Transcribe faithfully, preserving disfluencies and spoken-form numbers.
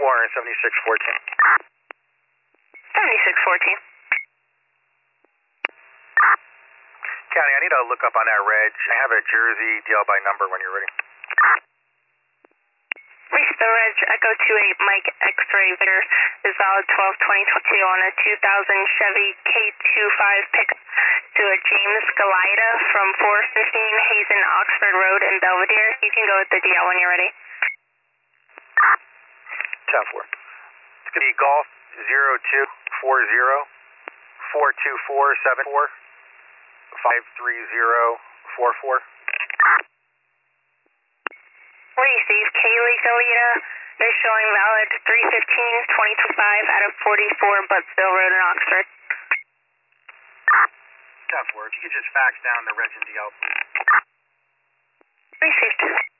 four and seventy-six fourteen. seventy-six fourteen. County, I need to look up on that reg. I have a Jersey D L by number when you're ready. Reach the reg Echo two eight Mike X-ray Victor is valid twelve twenty twenty-two on a two thousand Chevy K twenty-five pickup to a James Galida from four fifteen Hazen Oxford Road in Belvedere. You can go with the D L when you're ready. ten four. It's going to be Golf zero two four zero four two four seven four five three zero four four. Receive Kaylee Galida. They're showing valid three fifteen twenty twenty-five out of forty-four Buttsville Road in Oxford. ten four. If you could just fax down the reg and D L. Received.